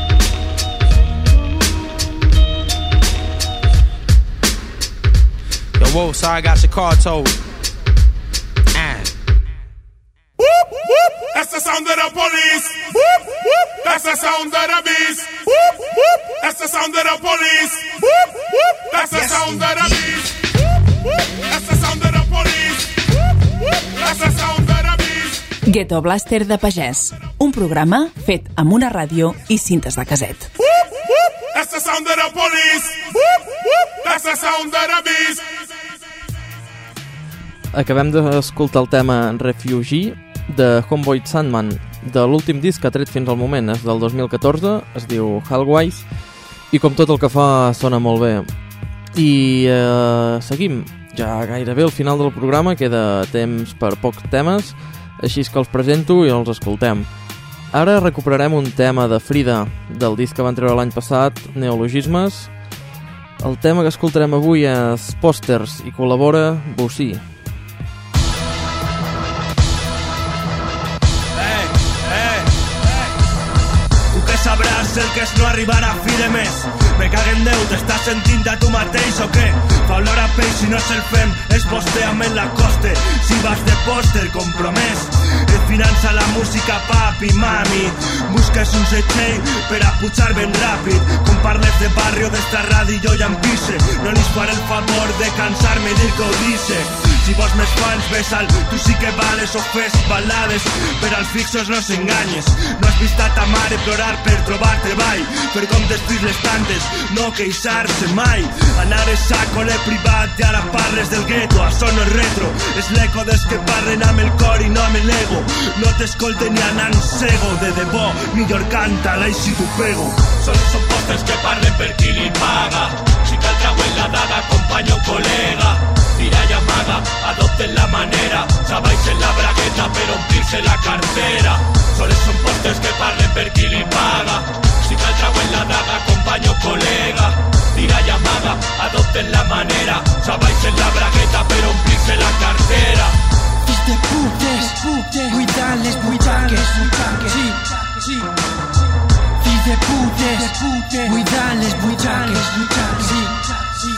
S10: Yo, whoa, sorry I got your car towed. Ah.
S18: Whoop, whoop. That's the sound of the police. Whoop, whoop. That's the sound of the beast. Whoop, whoop. That's the sound of the police. Whoop, whoop. That's the yes. sound of the beast. That's the sound of the police. That's the sound of the beast.
S1: Ghetto Blaster de Pagès, un programa fet amb una ràdio i cintes de caset.
S18: That's the sound of the police. That's the sound of the beast.
S3: Acabem d'escoltar el tema Refugee de Homeboy Sandman, de l'últim disc que ha tret fins al moment, és del dos mil catorze, es diu Hellwise, i com tot el que fa sona molt bé. I eh, seguim, ja gairebé al final del programa, queda temps per pocs temes, així que els presento i els escoltem. Ara recuperarem un tema de Frida, del disc que van treure l'any passat, Neologismes. El tema que escoltarem avui és Pòsters i col·labora Bocí.
S19: el que és no arribar a fi de mes. Me caguen Déu, t'estàs sentint a tu mateix o què? Fa olor a peix, si no se'l fem, és vostè amb el Lacoste. Si vas de pòster, compromès, et finança la música papi, mami. Busques un setxell per a pujar ben ràpid. Com parles de barrio d'esta ràdio, jo ja em pise. No li faré el favor de cansar-me i dir que ho dice. Si vols més fans, ves al tu sí que vales o fes balades, per als fixos no s'enganyes. No has vist a ta mare plorar per trobar treball, per com t'estris les tantes, no queixar-se mai. Anaves a col·le privat i ara parles del gueto, això no és retro, és l'eco dels que parlen amb el cor i no amb l'ego. No t'escolten ni anant cego, de debò, millor canta-la i si t'ho pego.
S20: Solo són postres que parlen per qui li paga, si cal trauen la daga, acompanya un col·lega. Tira i amaga, adopten la manera, s'abaixen la bragueta per omplir-se la cartera. Soles són postres que parlen per qui li paga, si cal trauen la daga, acompanya un col·lega. Tira i amaga, adopten la manera, s'abaixen la bragueta per omplir-se la cartera.
S15: Fills de putes, buidant les butxaques, sí, sí. Fills de putes, buidant les butxaques, sí, sí.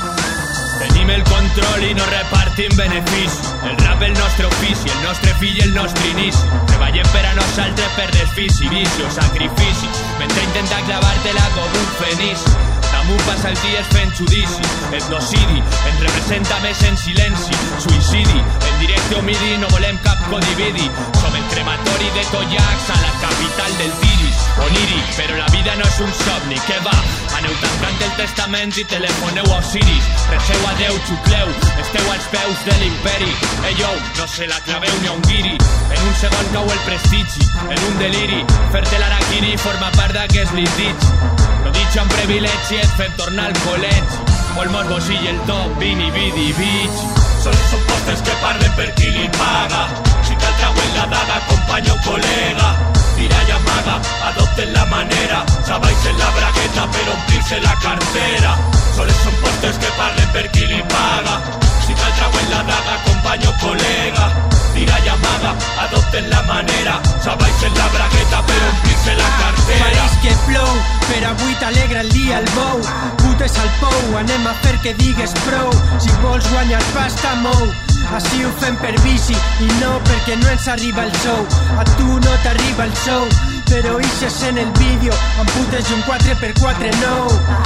S10: Tenim el control i no repartim benefici. El rap el nostre ofici, el nostre fill i el nostre inici. Treballem per a nosaltres per desfici, vici o sacrifici, mentre intenta clavar-te-la com un fenici. Damunt passa els dies fent judici, etnocidi, ens representa més en silenci. Suïcidi, en directe homidi, no volem cap codividi. Som el crematori de Toyacs a la capital del tiris. Oníric, però la vida no és un somni, què va? Aneu tancant el testament i telefoneu a Osiris. Receu a Déu, xucleu, esteu als peus de l'imperi. Ei, yo, no se la claveu ni a un guiri. En un segon cau el prestigi, en un deliri. Fer-te l'araquiri forma part d'aquest litigi. Prodigi amb privilegi et fem tornar al col·legi. Olmos, bossill, el top, vini, vidi, bitch.
S20: Sols són postres que parlen per qui li paga, si cal trauen la daga, acompanya un col·lega. Tira i amaga, adopten la manera, s'abaixen la bragueta per omplir-se la cartera. Sols són postres que parlen per qui li paga, si cal trauen la daga, acompanya un col·lega. Tira i amaga, adopten la manera, s'abaixen la bragueta per omplir-se la cartera.
S15: Pareix que plou, per avui t'alegra el dia el bou. Putes al pou, anem a fer que digues prou. Si vols guanyar pasta, mou. Així ho fem per bici i no perquè no ens arriba el sou. A tu no t'arriba el sou, però ixes en el vídeo amb putes i un quatre per quatre nou.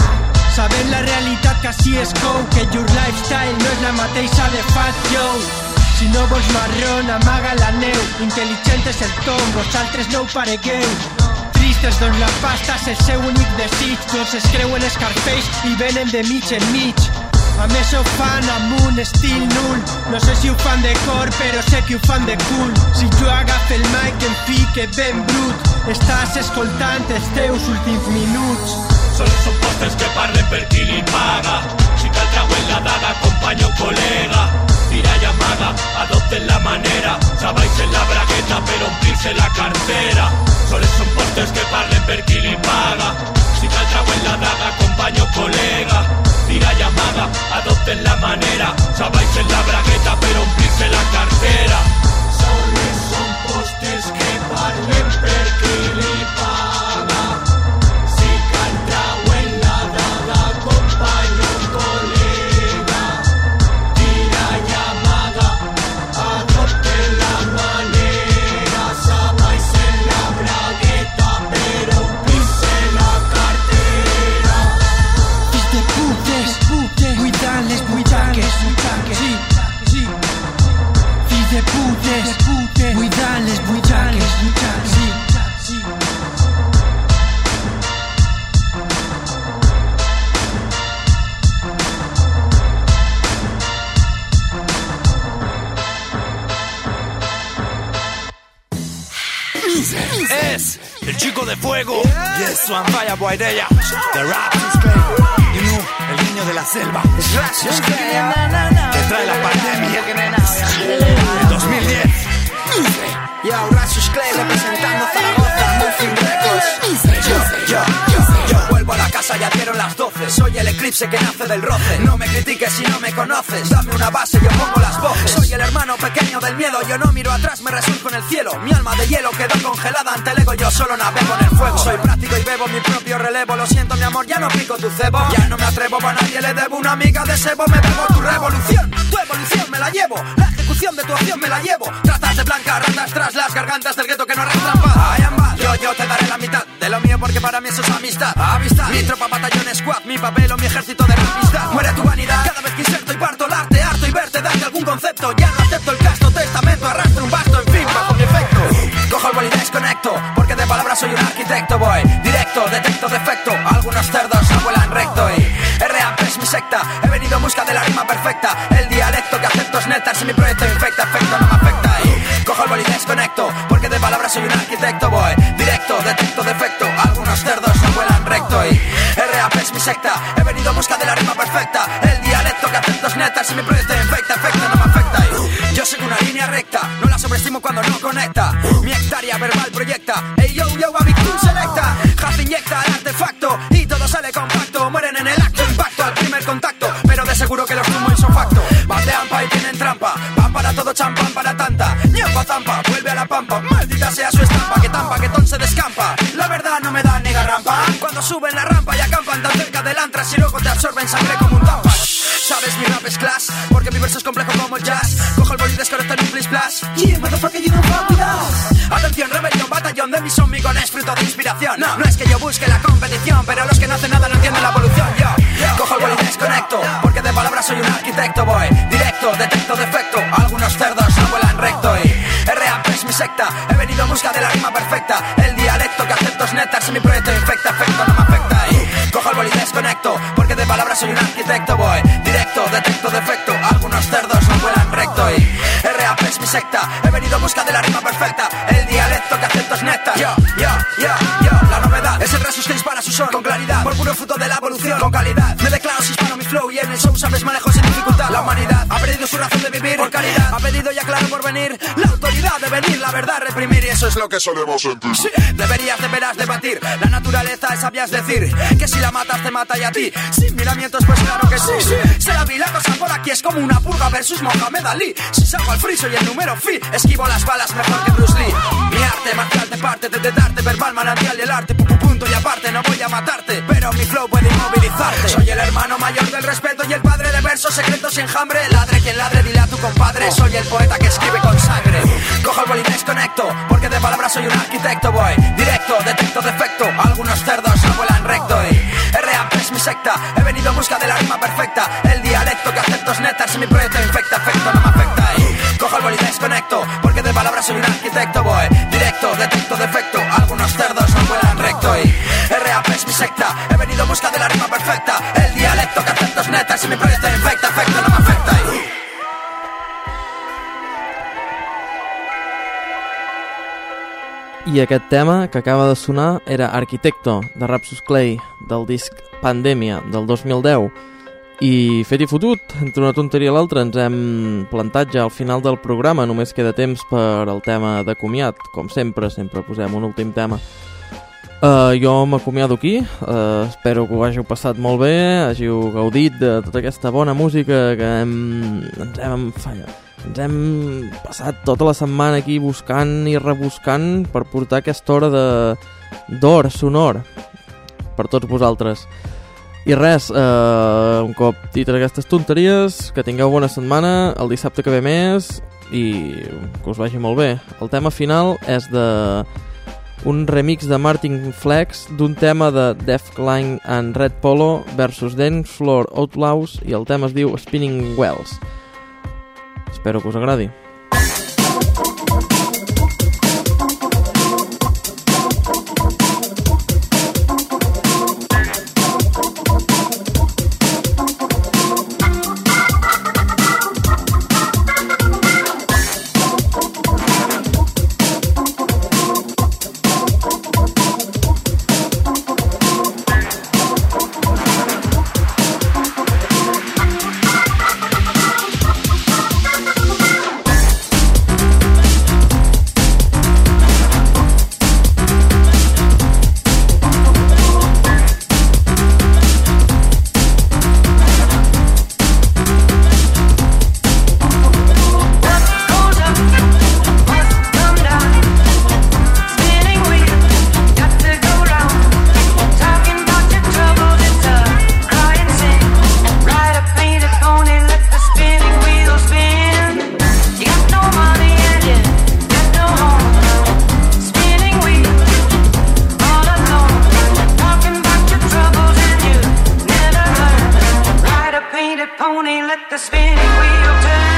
S15: Sabent la realitat que així és cou, que your lifestyle no és la mateixa de Fat Joe. Si no vols marrón, amaga la neu. Intel·ligent és el tom, vosaltres no ho paregueu. Tristes, doncs la pasta és el seu únic desig. Tots es creuen Scarface i venen de mig en mig. A més ho fan amb un estil nul. No sé si ho fan de cor, però sé que ho fan de cul. Si jo agafe el mic em fique ben brut, estàs escoltant els teus últims minuts.
S20: Sols són postres que parlen per qui li paga, si cal trauen la daga, acompanya un col·lega. Tira i amaga, adopten la manera, s'abaixen la bragueta per omplir-se la cartera. Sols són postres que parlen per qui li paga, si cal trauen la daga, acompanya un col·lega. Tira i amaga, adopten la manera, s'abaixen la bragueta per omplir-se la cartera. Sols són postres que parlen per qui li paga, si cal trauen la daga, acompanya un col·lega. Tira i amaga, adopten la manera, s'abaixen la bragueta per omplir-se la cartera.
S15: Fills de putes, buidant les butxaques, sí, sí. Fills de putes, buidant les butxaques, sí, sí.
S21: Es el chico de fuego, yes, one fire boy de ella, the rap is Spain, y no, el niño de la selva, que trae la pandemia, el dos mil diez.
S22: Yo, Rashus Clay representando Zaragoza, Muffin Records.
S21: Yo, yo, yo, yo vuelvo a la casa pasa? Ya dieron las doce. Soy el eclipse que nace del roce. No me critiques si no me conoces. Dame una base, yo pongo las voces. Soy el hermano pequeño del miedo. Yo no miro atrás, me resurjo en el cielo. Mi alma de hielo quedó congelada ante el ego. Yo solo navego en el fuego. Soy práctico y bebo mi propio relevo. Lo siento, mi amor, ya no pico tu cebo. Ya no me atrevo, a nadie le debo. Una amiga de sebo, me bebo tu revolución. Tu evolución me la llevo. La ejecución de tu acción me la llevo. Tratas de blanca, ratas tras las gargantas del gueto que no arrastran paz. I am bad. Yo, yo te daré la mitad de lo mío porque para mí eso es amistad. Amistad. Mi tropa, batallón, squad, mi papel o mi ejército de rapistad. Muere tu vanidad cada vez que inserto y parto el arte. Harto y verte, darte algún concepto. Ya no acepto el casto, testamento, arrastro un basto, en fin, bajo mi efecto. Cojo el boli y desconecto, porque de palabras soy un arquitecto. Voy directo, detecto defecto. Algunos cerdos no vuelan recto y R A P es mi secta. He venido en busca de la rima perfecta. El dialecto que acepto es neta. Si mi proyecto infecta, efecto no me afecta y cojo el boli y desconecto, porque de palabras soy un arquitecto. Voy directo, detecto defecto. Algunos cerdos no vuelan recto y R A P es mi secta. He venido en busca de la rima perfecta. El dialecto que acepto es neta. Si mi proyecto infecta, efecto no me afecta y yo sigo una línea recta. No la sobreestimo cuando no conecta. Mi hectárea verbal proyecta. Ey yo, yo, a Victor selecta. Haz inyecta el artefacto y todo sale compacto. Mueren en el acto, impacto al primer contacto. Pero de seguro que los fumo isofacto. Batean pa y tienen trampa. Van para todo, champán para tanta. Ñampa zampa, vuelve a la pampa. Maldita sea su estampa, que tampa, que ton se descampa. La verdad no me da ni garrampa. Cuando suben la rampa y acampan tan cerca del antras y luego te absorben sangre como un tampa. Sabes, mi rap es class, porque mi verso es complejo como el jazz. Cojo el boli y desconecto en un please splash. Yeah, motherfucker, you don't fuck with us. Atención, rebelión, batallón de mis hormigones, fruto de inspiración. No, no es que yo busque la competición, pero los que no hacen nada no entienden la evolución. Yo, yo cojo el boli y desconecto, porque de palabras soy un arquitecto. Voy directo, detecto defecto. Algunos cerdos no vuelan recto y R A P es mi secta. He venido en busca de la rima perfecta. El dialecto que acepto es neta. Si mi proyecto infecta, efecto no me afecta y cojo el boli y desconecto, porque de palabras soy un arquitecto. Voy directo, detecto defecto. Algunos cerdos no vuelan recto y R A P es mi secta. He venido en busca de la rima perfecta. El dialecto que acepto es neta. Yo, yo, yo, yo. La novedad es el rasus que dispara su son con claridad, por puro fruto de la evolución, con calidad. Me declaro si hispano mi flow y en el show sabes manejo sin dificultad. La humanidad ha perdido su razón de vivir por caridad. Ha pedido ya claro por venir la autoridad de venir, la verdad reprimir, y eso es lo que solemos sentir. Sí, deberías deberás debatir. La naturaleza es sabías decir que si la matas te mata y a ti. Sin miramientos pues claro que sí, sí. Se la vi la cosa por aquí es como una purga versus Mohamed Ali. Si salgo al friso y el número fi, esquivo las balas mejor que Bruce Lee. Mi arte marcial te parte de darte verbal manantial y el arte pu, pu, punto y aparte. No voy a matarte, pero mi flow puede inmovilizarte. Soy el hermano mayor del respeto y el padre de versos secretos y enjambre. Ladre quien ladre, dile a tu compadre. Soy el poeta que escribe con sangre. Cojo el boli y desconecto, porque de palabras soy un arquitecto. Voy directo, detecto defecto. Algunos cerdos no vuelan recto y R A P es mi secta. He venido en busca de la rima perfecta. El dialecto que acepto es neta. Si mi proyecto infecta, efecto no me afecta y cojo el boli y desconecto, porque de palabras soy un arquitecto. Voy directo, detecto defecto. Algunos cerdos no vuelan recto y R A P es mi secta. He venido en busca de la rima perfecta. El dialecto que acepto es neta. Si mi proyecto infecta, efecto no me afecta y
S3: I aquest tema que acaba de sonar era Arquitecto, de Rapsus Clay, del disc Pandèmia, del dos mil deu. I fet i fotut, entre una tonteria i l'altra ens hem plantat ja al final del programa, només queda temps per al tema de comiat, com sempre, sempre posem un últim tema. Uh, jo m'acomiado aquí, uh, espero que ho hàgiu passat molt bé, hàgiu gaudit de tota aquesta bona música que hem, ens hem fallat. Ens hem passat tota la setmana aquí buscant i rebuscant per portar aquesta hora d'or sonor per tots vosaltres. I res, eh, un cop dites aquestes tonteries, que tingueu bona setmana, el dissabte que ve més i que us vagi molt bé. El tema final és de un remix de Martin Flex d'un tema de Def Klein and Red Polo versus Dance Floor Outlaws i el tema es diu Spinning Wells. Espero que us agradi.
S2: We'll be right back. pony, let the spinning wheel turn.